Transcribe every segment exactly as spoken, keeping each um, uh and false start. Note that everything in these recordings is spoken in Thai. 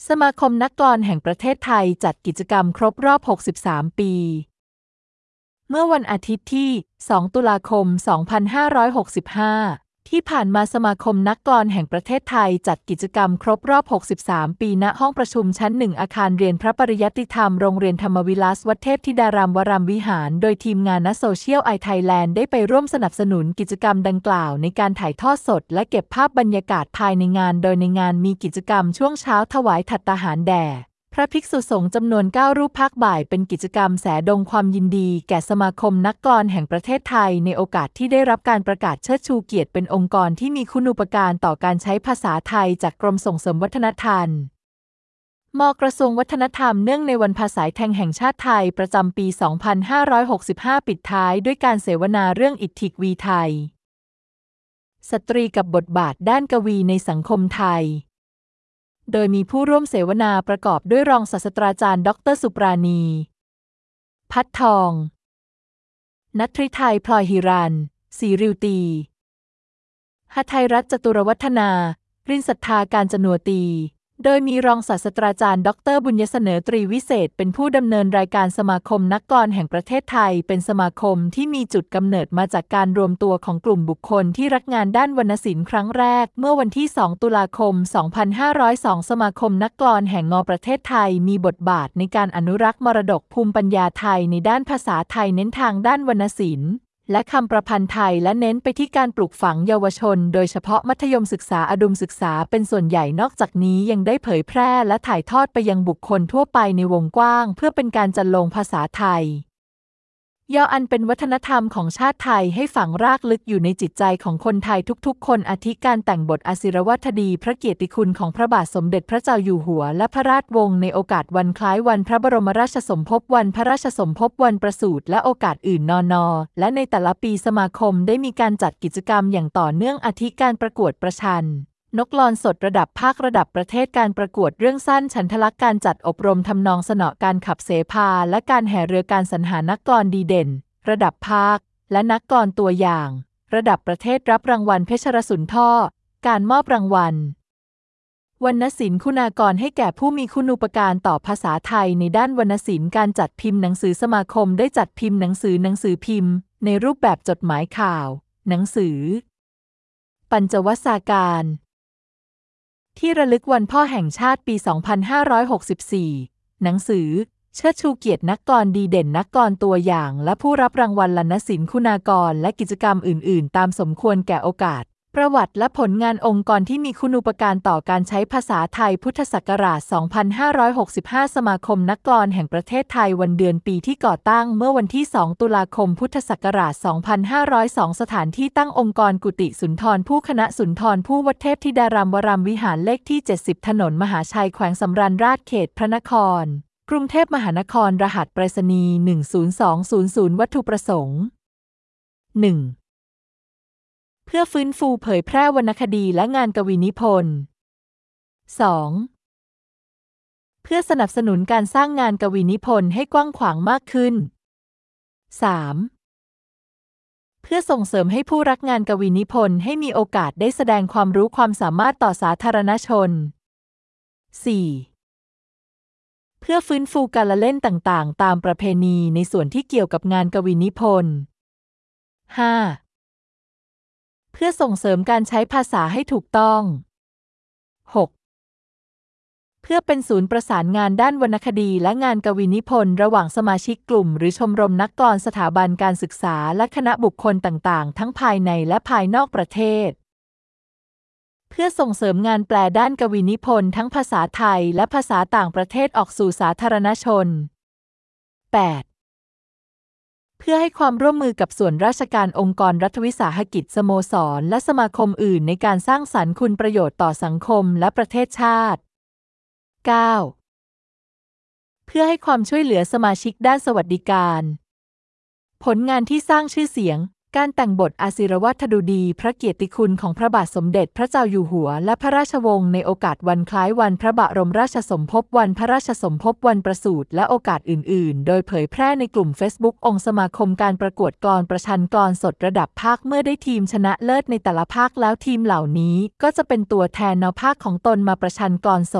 สมาคมนักกลอนแห่งประเทศไทยจัดกิจกรรมครบรอบ หกสิบสาม ปี เมื่อวันอาทิตย์ที่ สอง ตุลาคม สองพันห้าร้อยหกสิบห้า ที่ผ่านมาสมาคมนักกลอนแห่งประเทศไทยจัดกิจกรรมครบรอบ หกสิบสาม ปีณห้องประชุมชั้น หนึ่ง อาคารเรียนพระปริยัติธรรมโรงเรียนธรรมวิลาสวัดเทพธิดารามวรามวิหารโดยทีมงานณโซเชียลไอไทยแลนด์ได้ไปร่วมสนับสนุนกิจกรรมดังกล่าวในการถ่ายทอดสดและเก็บภาพบรรยากาศภายในงานโดยในงานมีกิจกรรมช่วงเช้าถวายภัตตาหารแด่พระภิกษุสงฆ์จำนวน เก้า รูปภาคบ่ายเป็นกิจกรรมแสดงความยินดีแก่สมาคมนักกลอนแห่งประเทศไทยในโอกาสที่ได้รับการประกาศเชิดชูเกียรติเป็นองค์กรที่มีคุณูปการต่อการใช้ภาษาไทยจากกรมส่งเสริมวัฒนธรรมม.กระทรวงวัฒนธรรมเนื่องในวันภาษาไทยแห่งชาติไทยประจำปี สองพันห้าร้อยหกสิบห้า ปิดท้ายด้วยการเสวนาเรื่องอิทธิวีไทยสตรีกับบทบาทด้านกวีในสังคมไทยโดยมีผู้ร่วมเสวนาประกอบด้วยรองศาสตราจารย์ดรสุปราณีพัดทองณัฐฤทัยพลอยหิรัญศรีริวตีหทัยรัตน์จตุรวัฒนารินศรัทธาการจนัวตีโดยมีรองศาสตราจารย์ดรบุญยเสนอตรีวิเศษเป็นผู้ดำเนินรายการสมาคมนักกลอนแห่งประเทศไทยเป็นสมาคมที่มีจุดกำเนิดมาจากการรวมตัวของกลุ่มบุคคลที่รักงานด้านวรรณศิลป์ครั้งแรกเมื่อวันที่ สอง ตุลาคม สองพันห้าร้อยสอง สมาคมนักกลอนแห่งงอประเทศไทยมีบทบาทในการอนุรักษ์มรดกภูมิปัญญาไทยในด้านภาษาไทยเน้นทางด้านวรรณศิลป์และคำประพันธ์ไทยและเน้นไปที่การปลูกฝังเยาวชนโดยเฉพาะมัธยมศึกษาอุดมศึกษาเป็นส่วนใหญ่นอกจากนี้ยังได้เผยแพร่และถ่ายทอดไปยังบุคคลทั่วไปในวงกว้างเพื่อเป็นการจันโลงภาษาไทยยออันเป็นวัฒนธรรมของชาติไทยให้ฝังรากลึกอยู่ในจิตใจของคนไทยทุกๆคนอาทิการแต่งบทอศิรวทดีพระเกียรติคุณของพระบาทสมเด็จพระเจ้าอยู่หัวและพระราชวงศ์ในโอกาสวันคล้ายวันพระบรมราชสมภพวันพระราชสมภพวันประสูติและโอกาสอื่นนนและในแต่ละปีสมาคมได้มีการจัดกิจกรรมอย่างต่อเนื่องอาทิการประกวดประชันนกลอนสดระดับภาคระดับประเทศการประกวดเรื่องสั้นฉันทลักษณ์การจัดอบรมทำนองสนอการขับเสภาและการแห่เรือการสรรหานักกลอนดีเด่นระดับภาคและนักกลอนตัวอย่างระดับประเทศรับรางวัลเพชรสุนทรการมอบรางวัลวรรณศิลป์คุณากรให้แก่ผู้มีคุณูปการต่อภาษาไทยในด้านวรรณศิลป์การจัดพิมพ์หนังสือสมาคมได้จัดพิมพ์หนังสือหนังสือพิมพ์ในรูปแบบจดหมายข่าวหนังสือปัญจวสาการที่ระลึกวันพ่อแห่งชาติปี สองพันห้าร้อยหกสิบสี่ หนังสือเชิดชูเกียรตินักกลอนดีเด่นนักกลอนตัวอย่างและผู้รับรางวัลวรรณศิลป์คุณากรและกิจกรรมอื่นๆตามสมควรแก่โอกาสประวัติและผลงานองค์กรที่มีคุณูปการต่อการใช้ภาษาไทยพุทธศักราช สองพันห้าร้อยหกสิบห้า สมาคมนักกลอนแห่งประเทศไทยวันเดือนปีที่ก่อตั้งเมื่อวันที่ สอง ตุลาคม พุทธศักราช สองพันห้าร้อยสอง สถานที่ตั้งองค์กรกุฏิสุนทรภู่คณะสุนทรภู่วัดเทพธิดารามวรามวิหารเลขที่ เจ็ดสิบ ถนนมหาชัยแขวงสำราญราษฎร์เขตพระนครกรุงเทพมหานครรหัสไปรษณีย์ หนึ่ง ศูนย์ สอง ศูนย์ ศูนย์ วัตถุประสงค์ หนึ่ง เพื่อฟื้นฟูเผยแพร่วรรณคดีและงานกวีนิพนธ์ สอง เพื่อสนับสนุนการสร้างงานกวีนิพนธ์ให้กว้างขวางมากขึ้น สาม เพื่อส่งเสริมให้ผู้รักงานกวีนิพนธ์ให้มีโอกาสได้แสดงความรู้ความสามารถต่อสาธารณชน สี่ เพื่อฟื้นฟูการละเล่นต่างๆตามประเพณีในส่วนที่เกี่ยวกับงานกวีนิพนธ์ ห้า เพื่อส่งเสริมการใช้ภาษาให้ถูกต้อง หก เพื่อเป็นศูนย์ประสานงานด้านวรรณคดีและงานกวีนิพนธ์ระหว่างสมาชิกกลุ่มหรือชมรมนักกลอนสถาบันการศึกษาและคณะบุคคลต่างๆทั้งภายในและภายนอกประเทศเพื่อส่งเสริมงานแปลด้านกวีนิพนธ์ทั้งภาษาไทยและภาษาต่างประเทศออกสู่สาธารณชน แปด เพื่อให้ความร่วมมือกับส่วนราชการองค์กรรัฐวิสาหกิจสโมสรและสมาคมอื่นในการสร้างสรรค์คุณประโยชน์ต่อสังคมและประเทศชาติ เก้า เพื่อให้ความช่วยเหลือสมาชิกด้านสวัสดิการผลงานที่สร้างชื่อเสียงการแต่งบทอศิรวทดุดีพระเกียรติคุณของพระบาทสมเด็จพระเจ้าอยู่หัวและพระราชวงศ์ในโอกาสวันคล้ายวันพระบรมราชสมภพวันพระราชสมภพวันประสูติและโอกาสอื่นๆโดยเผยแพร่ในกลุ่ม Facebook องค์สมาคมการประกวดกลอนประชันกลอนสดระดับภาคเมื่อได้ทีมชนะเลิศในแต่ละภาคแล้วทีมเหล่านี้ก็จะเป็นตัวแทนแนวภาคของตนมาประชันกลอนสด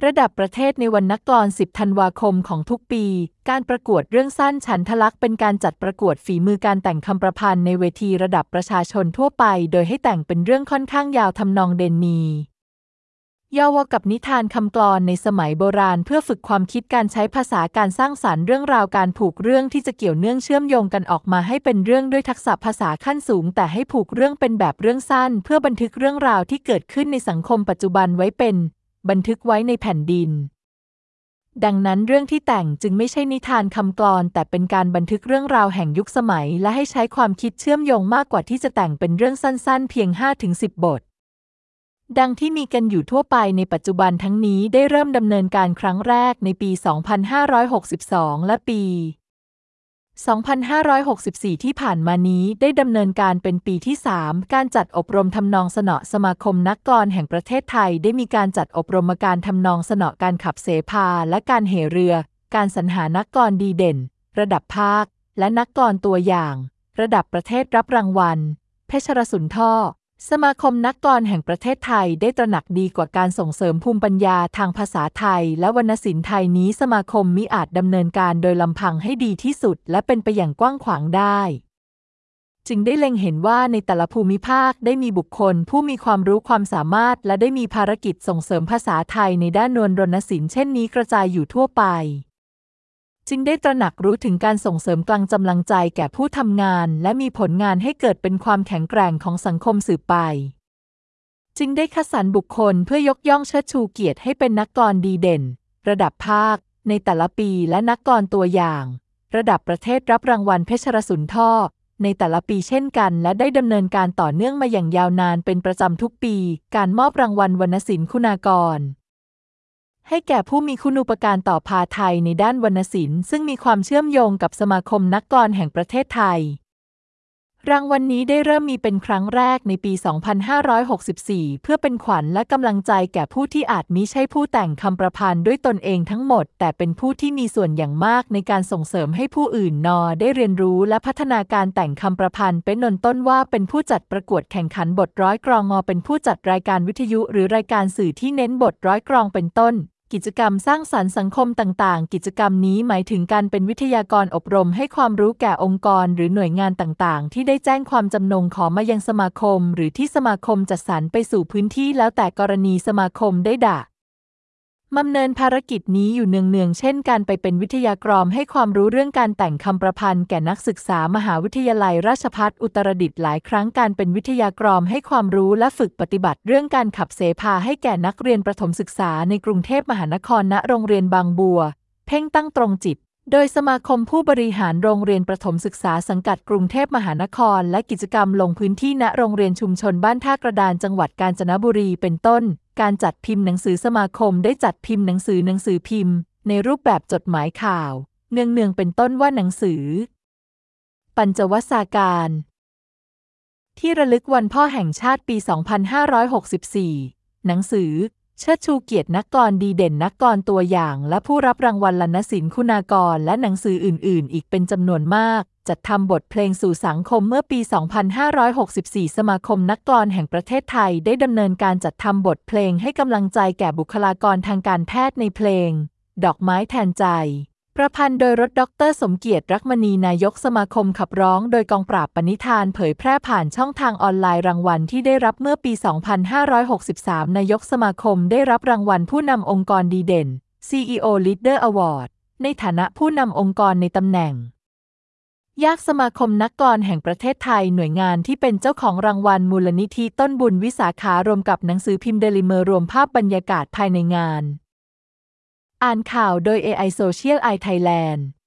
ระดับประเทศในวันนักกลอนสิบธันวาคมของทุกปีการประกวดเรื่องสั้นฉันทลักษณ์เป็นการจัดประกวดฝีมือการแต่งคำประพันธ์ในเวทีระดับประชาชนทั่วไปโดยให้แต่งเป็นเรื่องค่อนข้างยาวทำนองเดนนีย่อวกับนิทานคำกลอนในสมัยโบราณเพื่อฝึกความคิดการใช้ภาษาการสร้างสรรค์เรื่องราวการผูกเรื่องที่จะเกี่ยวเนื่องเชื่อมโยงกันออกมาให้เป็นเรื่องด้วยทักษะภาษาขั้นสูงแต่ให้ผูกเรื่องเป็นแบบเรื่องสั้นเพื่อบันทึกเรื่องราวที่เกิดขึ้นในสังคมปัจจุบันไว้เป็นบันทึกไว้ในแผ่นดินดังนั้นเรื่องที่แต่งจึงไม่ใช่นิทานคำกลอนแต่เป็นการบันทึกเรื่องราวแห่งยุคสมัยและให้ใช้ความคิดเชื่อมโยงมากกว่าที่จะแต่งเป็นเรื่องสั้นๆเพียง ห้าถึงสิบ บทดังที่มีกันอยู่ทั่วไปในปัจจุบันทั้งนี้ได้เริ่มดำเนินการครั้งแรกในปี สองพันห้าร้อยหกสิบสอง และปี สองพันห้าร้อยหกสิบสี่ ที่ผ่านมานี้ได้ดำเนินการเป็นปีที่ สาม การจัดอบรมทำนองสนอสมาคมนักกลอนแห่งประเทศไทยได้มีการจัดอบรมการทำนองสนอการขับเสพาและการเหเรือ การสรรหานักกลอนดีเด่นระดับภาคและนักกลอนตัวอย่างระดับประเทศรับรางวัลเพชรสุนทรสมาคมนักกลอนแห่งประเทศไทยได้ตระหนักดีกว่าการส่งเสริมภูมิปัญญาทางภาษาไทยและวรรณศิลป์ไทยนี้สมาคมมิอาจดำเนินการโดยลำพังให้ดีที่สุดและเป็นไปอย่างกว้างขวางได้จึงได้เล็งเห็นว่าในแต่ละภูมิภาคได้มีบุคคลผู้มีความรู้ความสามารถและได้มีภารกิจส่งเสริมภาษาไทยในด้านนวลวรรณศิลป์เช่นนี้กระจายอยู่ทั่วไปจึงได้ตระหนักรู้ถึงการส่งเสริมกำลังใจแก่ผู้ทำงานและมีผลงานให้เกิดเป็นความแข็งแกร่งของสังคมสืบไปจึงได้คัดสรรบุคคลเพื่อยกย่องเชิดชูเกียรติให้เป็นนักกลอนดีเด่นระดับภาคในแต่ละปีและนักกลอนตัวอย่างระดับประเทศรับรางวัลเพชรสุนทรในแต่ละปีเช่นกันและได้ดำเนินการต่อเนื่องมาอย่างยาวนานเป็นประจำทุกปีการมอบรางวัลวรรณศิลป์คุณากรให้แก่ผู้มีคุณูปการต่อภาไทยในด้านวรรณศิลป์ซึ่งมีความเชื่อมโยงกับสมาคมนักกลอนแห่งประเทศไทยรางวัล น, นี้ได้เริ่มมีเป็นครั้งแรกในปี สองพันห้าร้อยหกสิบสี่ เพื่อเป็นขวัญและกำลังใจแก่ผู้ที่อาจมิใช่ผู้แต่งคำประพันธ์ด้วยตนเองทั้งหมดแต่เป็นผู้ที่มีส่วนอย่างมากในการส่งเสริมให้ผู้อื่นนได้เรียนรู้และพัฒนาการแต่งคำประพันธ์เป็นนนต้นว่าเป็นผู้จัดประกวดแข่งขันบทร้อยกลองงเป็นผู้จัดรายการวิทยุหรือรายการสื่อที่เน้นบทร้อยกลองเป็นต้นกิจกรรมสร้างสรรค์สังคมต่างๆกิจกรรมนี้หมายถึงการเป็นวิทยากรอบรมให้ความรู้แก่องค์กรหรือหน่วยงานต่างๆที่ได้แจ้งความจำนงขอมายังสมาคมหรือที่สมาคมจัดสรรไปสู่พื้นที่แล้วแต่กรณีสมาคมได้ดำเนินภารกิจนี้อยู่เนืองๆเช่นการไปเป็นวิทยากรให้ความรู้เรื่องการแต่งคำประพันธ์แก่นักศึกษามหาวิทยาลัยราชภัฏอุตรดิตถ์หลายครั้งการเป็นวิทยากรให้ความรู้และฝึกปฏิบัติเรื่องการขับเสพาให้แก่นักเรียนประถมศึกษาในกรุงเทพมหานครณโรงเรียนบางบัวเพ่งตั้งตรงจิตโดยสมาคมผู้บริหารโรงเรียนประถมศึกษาสังกัดกรุงเทพมหานครและกิจกรรมลงพื้นที่ณโรงเรียนชุมชนบ้านท่ากระดานจังหวัดกาญจนบุรีเป็นต้นการจัดพิมพ์หนังสือสมาคมได้จัดพิมพ์หนังสือหนังสือพิมพ์ในรูปแบบจดหมายข่าวเนืองๆเป็นต้นว่าหนังสือปัญจวสาการที่ระลึกวันพ่อแห่งชาติปี สองพันห้าร้อยหกสิบสี่ หนังสือเชิดชูเกียรตินักกลอนดีเด่นนักกลอนตัวอย่างและผู้รับรางวัลวรรณศิลป์คุณากรและหนังสืออื่นๆอีกเป็นจำนวนมากจัดทำบทเพลงสู่สังคมเมื่อปี สองพันห้าร้อยหกสิบสี่ สมาคมนักกลอนแห่งประเทศไทยได้ดำเนินการจัดทำบทเพลงให้กำลังใจแก่บุคลากรทางการแพทย์ในเพลงดอกไม้แทนใจประพันธ์โดยรถดร.สมเกียรติรักมณีนายกสมาคมขับร้องโดยกองปราบปณิธานเผยแพร่ผ่านช่องทางออนไลน์รางวัลที่ได้รับเมื่อปี สองพันห้าร้อยหกสิบสาม นายกสมาคมได้รับรางวัลผู้นำองค์กรดีเด่น ซี อี โอ Leader Award ในฐานะผู้นำองค์กรในตำแหน่งยากสมาคมนักกลอนแห่งประเทศไทยหน่วยงานที่เป็นเจ้าของรางวัลมูลนิธิต้นบุญวิสาขารวมกับหนังสือพิมพ์เดลิเมอร์รวมภาพบรรยากาศภายในงานอ่านข่าวโดย เอ ไอ Social Eye Thailand